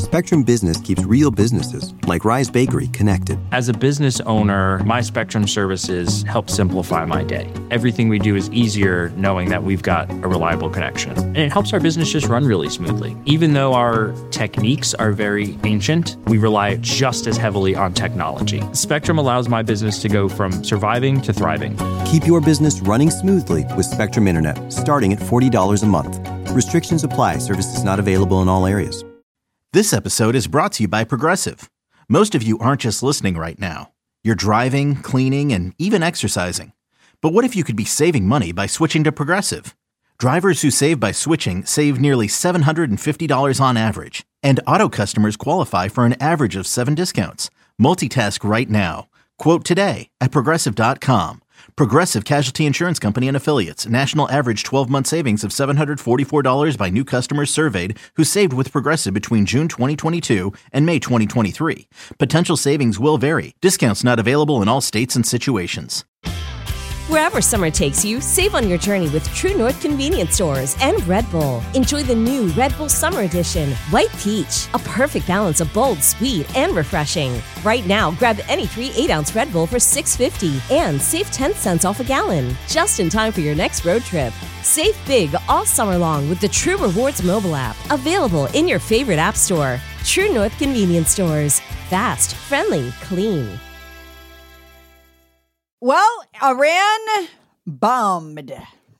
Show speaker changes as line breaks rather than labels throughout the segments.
Spectrum Business keeps real businesses, like Rise Bakery, connected.
As a business owner, my Spectrum services help simplify my day. Everything we do is easier knowing that we've got a reliable connection. And it helps our business just run really smoothly. Even though our techniques are very ancient, we rely just as heavily on technology. Spectrum allows my business to go from surviving to thriving.
Keep your business running smoothly with Spectrum Internet, starting at $40 a month. Restrictions apply. Services not available in all areas.
This episode is brought to you by Progressive. Most of you aren't just listening right now. You're driving, cleaning, and even exercising. But what if you could be saving money by switching to Progressive? Drivers who save by switching save nearly $750 on average. And auto customers qualify for an average of 7 discounts. Multitask right now. Quote today at Progressive.com. Progressive Casualty Insurance Company and Affiliates. National average 12-month savings of $744 by new customers surveyed who saved with Progressive between June 2022 and May 2023. Potential savings will vary. Discounts not available in all states and situations.
Wherever summer takes you, save on your journey with True North Convenience Stores and Red Bull. Enjoy the new Red Bull Summer Edition, White Peach, a perfect balance of bold, sweet, and refreshing. Right now, grab any 3 8-ounce Red Bull for $6.50 and save 10 cents off a gallon, just in time for your next road trip. Save big all summer long with the True Rewards mobile app, available in your favorite app store. True North Convenience Stores. Fast, friendly, clean.
Well, Iran bombed.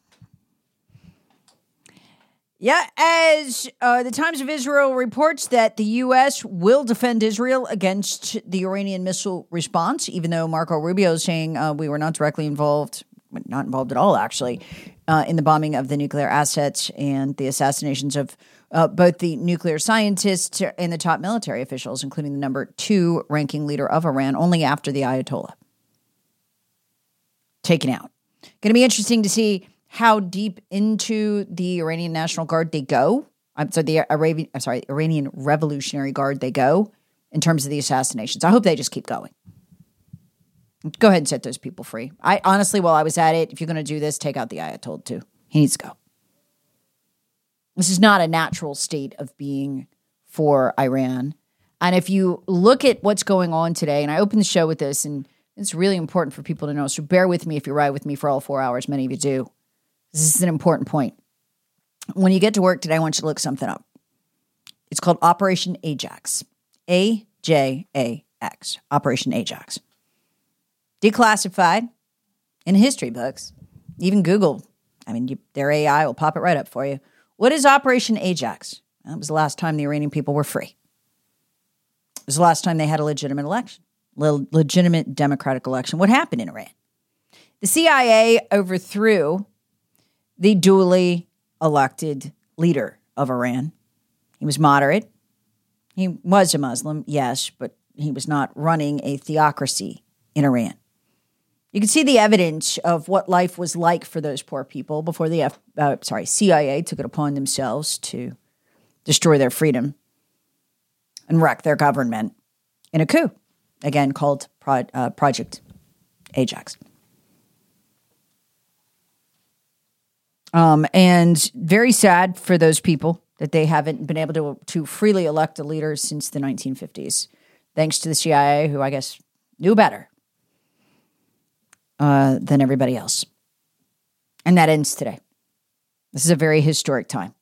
Yeah, as the Times of Israel reports that the U.S. will defend Israel against the Iranian missile response, even though Marco Rubio is saying we were not directly involved, not involved at all, actually, in the bombing of the nuclear assets and the assassinations of both the nuclear scientists and the top military officials, including the number 2 ranking leader of Iran, only after the Ayatollah. Taken out. Going to be interesting to see how deep into the Iranian National Guard they go. The Iranian Revolutionary Guard they go in terms of the assassinations. I hope they just keep going. Go ahead and set those people free. I honestly, while I was at it, if you're going to do this, take out the Ayatollah too. He needs to go. This is not a natural state of being for Iran. And if you look at what's going on today, and I opened the show with this, and it's really important for people to know, so bear with me if you ride with me for all 4 hours. Many of you do. This is an important point. When you get to work today, I want you to look something up. It's called Operation Ajax. AJAX. Operation Ajax. Declassified in history books. Even Google. Their AI will pop it right up for you. What is Operation Ajax? Well, it was the last time the Iranian people were free. It was the last time they had a legitimate election. Legitimate democratic election. What happened in Iran? The CIA overthrew the duly elected leader of Iran. He was moderate. He was a Muslim, yes, but he was not running a theocracy in Iran. You can see the evidence of what life was like for those poor people before the CIA took it upon themselves to destroy their freedom and wreck their government in a coup. Again, called Project Ajax. And very sad for those people that they haven't been able to freely elect a leader since the 1950s, thanks to the CIA, who I guess knew better than everybody else. And that ends today. This is a very historic time.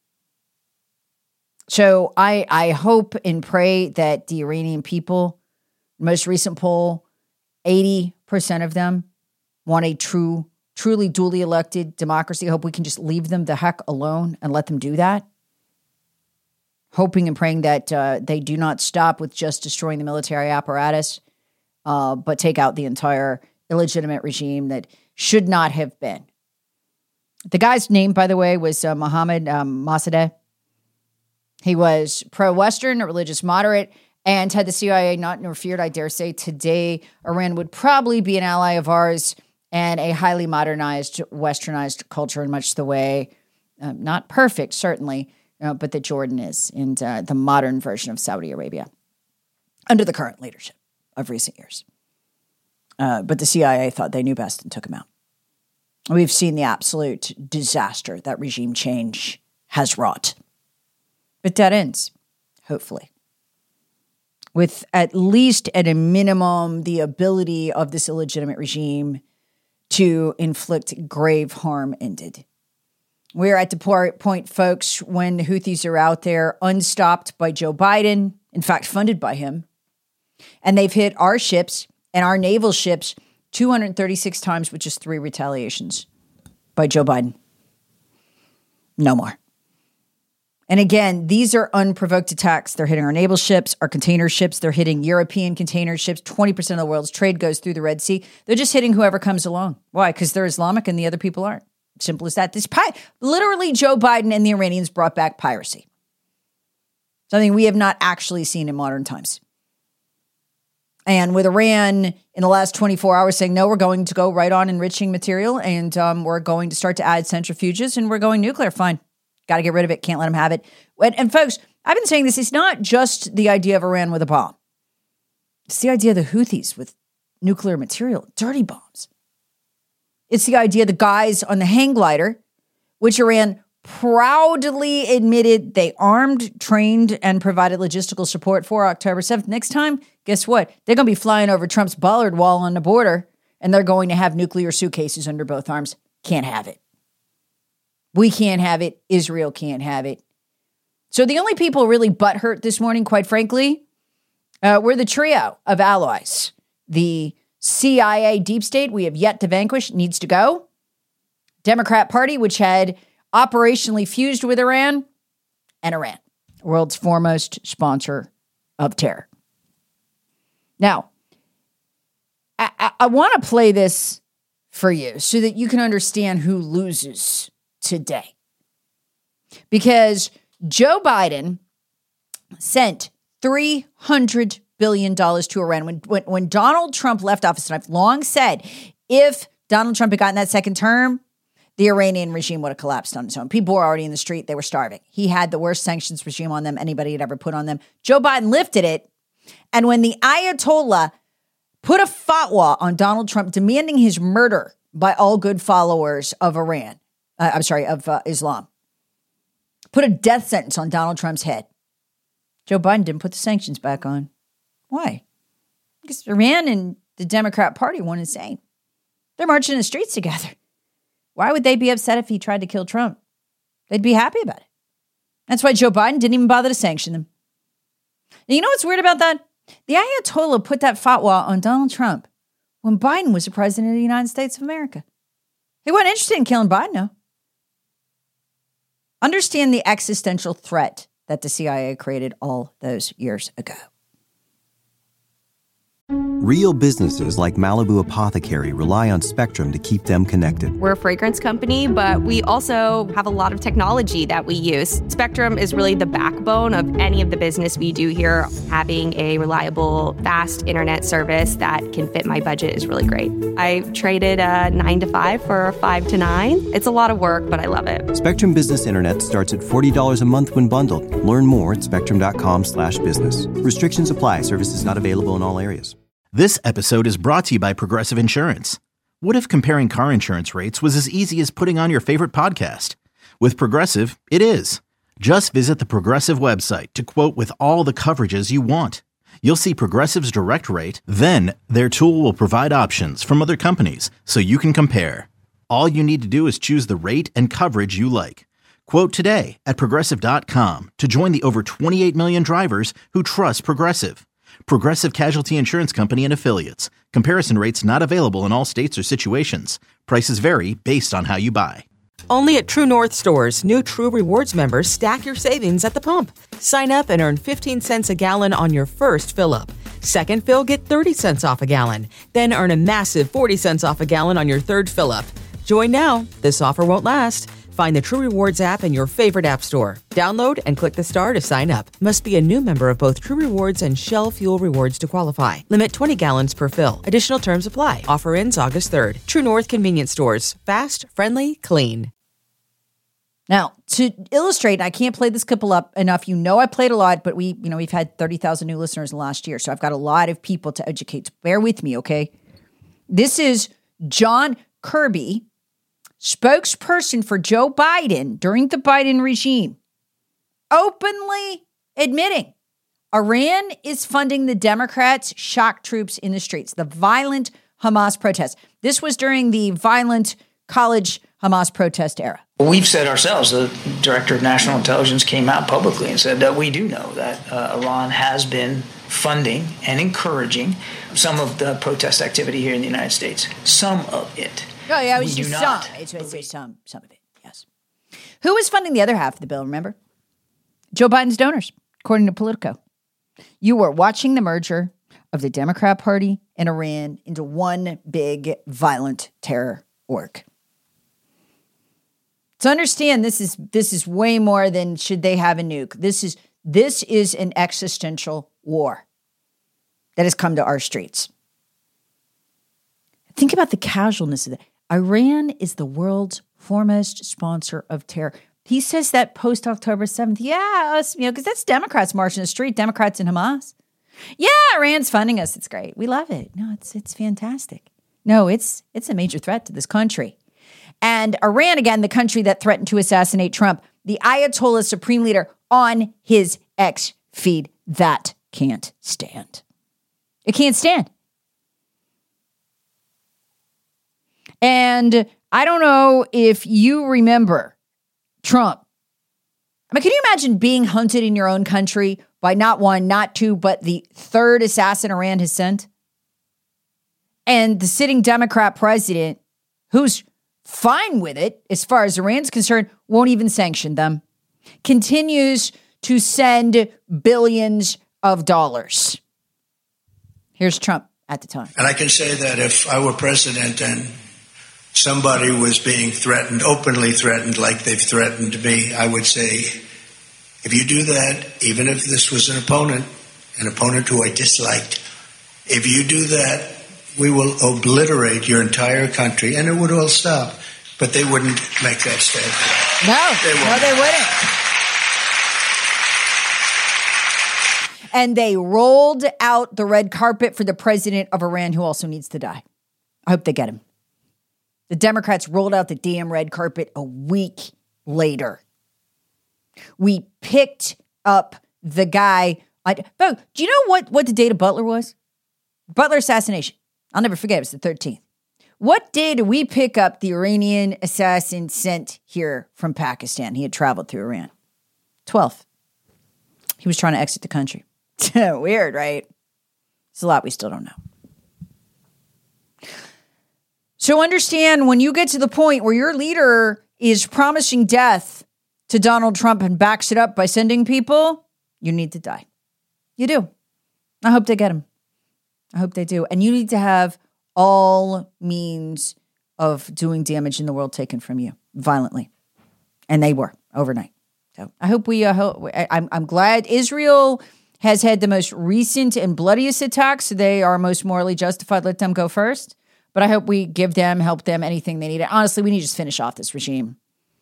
So I hope and pray that the Iranian people, most recent poll, 80% of them want a truly duly elected democracy. I hope we can just leave them the heck alone and let them do that. Hoping and praying that they do not stop with just destroying the military apparatus, but take out the entire illegitimate regime that should not have been. The guy's name, by the way, was Mohammad Mossadegh. He was pro-Western, a religious moderate, and had the CIA not interfered, I dare say today, Iran would probably be an ally of ours and a highly modernized, westernized culture in much the way, not perfect, certainly, but that Jordan is, and the modern version of Saudi Arabia under the current leadership of recent years. But the CIA thought they knew best and took him out. We've seen the absolute disaster that regime change has wrought. But that ends, hopefully. with at least at a minimum the ability of this illegitimate regime to inflict grave harm ended. We're at the point, folks, when the Houthis are out there unstopped by Joe Biden, in fact, funded by him, and they've hit our ships and our naval ships 236 times with just 3 retaliations by Joe Biden. No more. And again, these are unprovoked attacks. They're hitting our naval ships, our container ships. They're hitting European container ships. 20% of the world's trade goes through the Red Sea. They're just hitting whoever comes along. Why? Because they're Islamic and the other people aren't. Simple as that. Literally, Joe Biden and the Iranians brought back piracy. Something we have not actually seen in modern times. And with Iran in the last 24 hours saying, no, we're going to go right on enriching material and we're going to start to add centrifuges and we're going nuclear. Fine. Got to get rid of it. Can't let them have it. And folks, I've been saying this. It's not just the idea of Iran with a bomb. It's the idea of the Houthis with nuclear material, dirty bombs. It's the idea of the guys on the hang glider, which Iran proudly admitted they armed, trained, and provided logistical support for October 7th. Next time, guess what? They're going to be flying over Trump's bollard wall on the border, and they're going to have nuclear suitcases under both arms. Can't have it. We can't have it. Israel can't have it. So the only people really butthurt this morning, quite frankly, were the trio of allies. The CIA deep state we have yet to vanquish, needs to go. Democrat Party, which had operationally fused with Iran, and Iran, world's foremost sponsor of terror. Now, I want to play this for you so that you can understand who loses today. Because Joe Biden sent $300 billion to Iran. When Donald Trump left office, and I've long said, if Donald Trump had gotten that second term, the Iranian regime would have collapsed on its own. People were already in the street. They were starving. He had the worst sanctions regime on them anybody had ever put on them. Joe Biden lifted it. And when the Ayatollah put a fatwa on Donald Trump demanding his murder by all good followers of Islam, put a death sentence on Donald Trump's head, Joe Biden didn't put the sanctions back on. Why? Because Iran and the Democrat Party weren't the same. They're marching in the streets together. Why would they be upset if he tried to kill Trump? They'd be happy about it. That's why Joe Biden didn't even bother to sanction them. Now, you know what's weird about that? The Ayatollah put that fatwa on Donald Trump when Biden was the president of the United States of America. He wasn't interested in killing Biden, no. Understand the existential threat that the CIA created all those years ago.
Real businesses like Malibu Apothecary rely on Spectrum to keep them connected.
We're a fragrance company, but we also have a lot of technology that we use. Spectrum is really the backbone of any of the business we do here. Having a reliable, fast internet service that can fit my budget is really great. I traded a 9 to 5 for a 5 to 9. It's a lot of work, but I love it.
Spectrum Business Internet starts at $40 a month when bundled. Learn more at spectrum.com/business. Restrictions apply. Services not available in all areas.
This episode is brought to you by Progressive Insurance. What if comparing car insurance rates was as easy as putting on your favorite podcast? With Progressive, it is. Just visit the Progressive website to quote with all the coverages you want. You'll see Progressive's direct rate, then their tool will provide options from other companies so you can compare. All you need to do is choose the rate and coverage you like. Quote today at Progressive.com to join the over 28 million drivers who trust Progressive. Progressive Casualty Insurance Company and Affiliates. Comparison rates not available in all states or situations. Prices vary based on how you buy.
Only at True North stores, new True Rewards members stack your savings at the pump. Sign up and earn 15 cents a gallon on your first fill-up. Second fill, get 30 cents off a gallon. Then earn a massive 40 cents off a gallon on your third fill-up. Join now. This offer won't last. Find the True Rewards app in your favorite app store. Download and click the star to sign up. Must be a new member of both True Rewards and Shell Fuel Rewards to qualify. Limit 20 gallons per fill. Additional terms apply. Offer ends August 3rd. True North Convenience Stores. Fast, friendly, clean.
Now, to illustrate, I can't play this couple up enough. You know I played a lot, but we've had 30,000 new listeners in the last year, so I've got a lot of people to educate. Bear with me, okay? This is John Kirby, spokesperson for Joe Biden during the Biden regime, openly admitting Iran is funding the Democrats' shock troops in the streets, the violent Hamas protests. This was during the violent college Hamas protest era.
We've said ourselves, the director of national intelligence came out publicly and said that we do know that Iran has been funding and encouraging some of the protest activity here in the United States. Some of it.
Oh, yeah, it was just some. It's some of it, yes. Who was funding the other half of the bill, remember? Joe Biden's donors, according to Politico. You were watching the merger of the Democrat Party and Iran into one big violent terror org. To understand, this is way more than should they have a nuke. This is an existential war that has come to our streets. Think about the casualness of that. Iran is the world's foremost sponsor of terror. He says that post October 7th. Yeah, us, because that's Democrats marching the street, Democrats and Hamas. Yeah, Iran's funding us. It's great. We love it. No, it's fantastic. No, it's a major threat to this country. And Iran, again, the country that threatened to assassinate Trump, the Ayatollah supreme leader on his X feed, that can't stand. It can't stand. And I don't know if you remember Trump. I mean, can you imagine being hunted in your own country by not one, not two, but the third assassin Iran has sent? And the sitting Democrat president, who's fine with it as far as Iran's concerned, won't even sanction them, continues to send billions of dollars. Here's Trump at the time.
And I can say that if I were president and somebody was being threatened, openly threatened like they've threatened me, I would say, if you do that, even if this was an opponent who I disliked, if you do that, we will obliterate your entire country, and it would all stop. But they wouldn't make that statement.
No, they wouldn't. And they rolled out the red carpet for the president of Iran, who also needs to die. I hope they get him. The Democrats rolled out the damn red carpet a week later. We picked up the guy. Do you know what the date of Butler was? Butler assassination. I'll never forget. It was the 13th. What day did we pick up the Iranian assassin sent here from Pakistan? He had traveled through Iran. 12th. He was trying to exit the country. Weird, right? It's a lot we still don't know. So understand, when you get to the point where your leader is promising death to Donald Trump and backs it up by sending people, you need to die. You do. I hope they get him. I hope they do. And you need to have all means of doing damage in the world taken from you violently. And they were overnight. So I hope I'm glad Israel has had the most recent and bloodiest attacks. So they are most morally justified. Let them go first. But I hope we help them anything they need. Honestly, we need to just finish off this regime.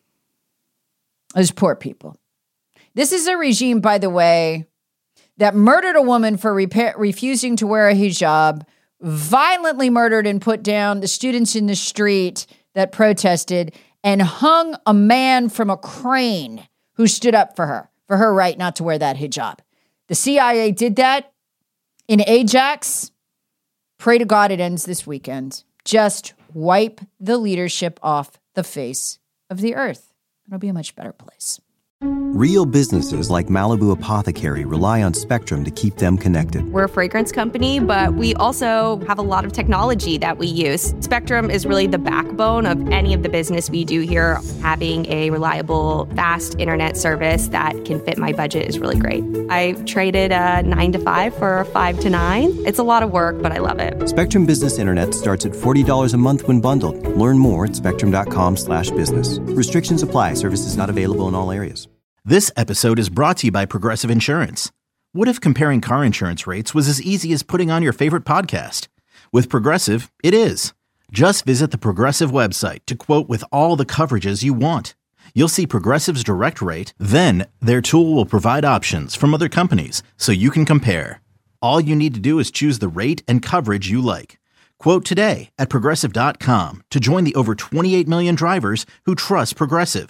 Those poor people. This is a regime, by the way, that murdered a woman for refusing to wear a hijab, violently murdered and put down the students in the street that protested, and hung a man from a crane who stood up for her right not to wear that hijab. The CIA did that in Ajax. Pray to God it ends this weekend. Just wipe the leadership off the face of the earth. It'll be a much better place.
Real businesses like Malibu Apothecary rely on Spectrum to keep them connected.
We're a fragrance company, but we also have a lot of technology that we use. Spectrum is really the backbone of any of the business we do here. Having a reliable, fast internet service that can fit my budget is really great. I traded a 9 to 5 for a 5 to 9. It's a lot of work, but I love it.
Spectrum Business Internet starts at $40 a month when bundled. Learn more at spectrum.com/business. Restrictions apply. Services not available in all areas.
This episode is brought to you by Progressive Insurance. What if comparing car insurance rates was as easy as putting on your favorite podcast? With Progressive, it is. Just visit the Progressive website to quote with all the coverages you want. You'll see Progressive's direct rate, then their tool will provide options from other companies so you can compare. All you need to do is choose the rate and coverage you like. Quote today at Progressive.com to join the over 28 million drivers who trust Progressive.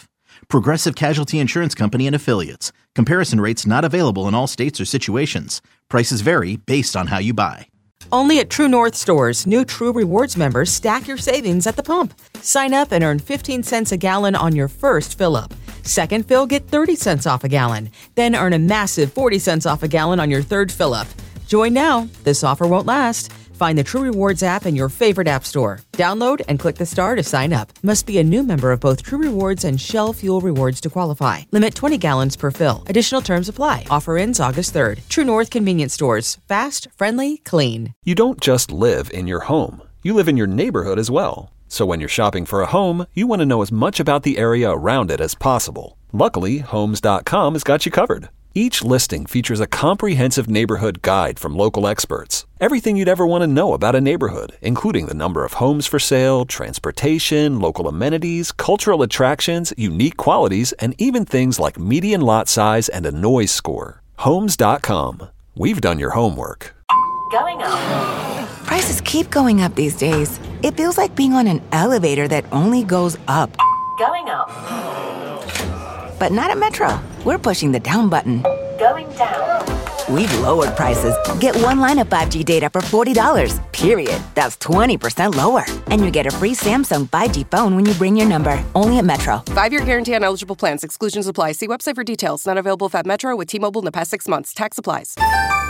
Progressive Casualty Insurance Company and Affiliates. Comparison rates not available in all states or situations. Prices vary based on how you buy.
Only at True North stores, new True Rewards members stack your savings at the pump. Sign up and earn 15 cents a gallon on your first fill-up. Second fill, get 30 cents off a gallon. Then earn a massive 40 cents off a gallon on your third fill-up. Join now. This offer won't last. Find the True Rewards app in your favorite app store. Download and click the star to sign up. Must be a new member of both True Rewards and Shell Fuel Rewards to qualify. Limit 20 gallons per fill. Additional terms apply. Offer ends August 3rd. True North Convenience Stores. Fast, friendly, clean.
You don't just live in your home. You live in your neighborhood as well. So when you're shopping for a home, you want to know as much about the area around it as possible. Luckily, Homes.com has got you covered. Each listing features a comprehensive neighborhood guide from local experts. Everything you'd ever want to know about a neighborhood, including the number of homes for sale, transportation, local amenities, cultural attractions, unique qualities, and even things like median lot size and a noise score. Homes.com. We've done your homework.
Going up. Prices keep going up these days. It feels like being on an elevator that only goes up. Going up. But not at Metro. We're pushing the down button. Going down. We've lowered prices. Get one line of 5G data for $40, period. That's 20% lower. And you get a free Samsung 5G phone when you bring your number. Only at Metro.
5-year guarantee on eligible plans. Exclusions apply. See website for details. Not available at Metro with T-Mobile in the past 6 months. Tax applies.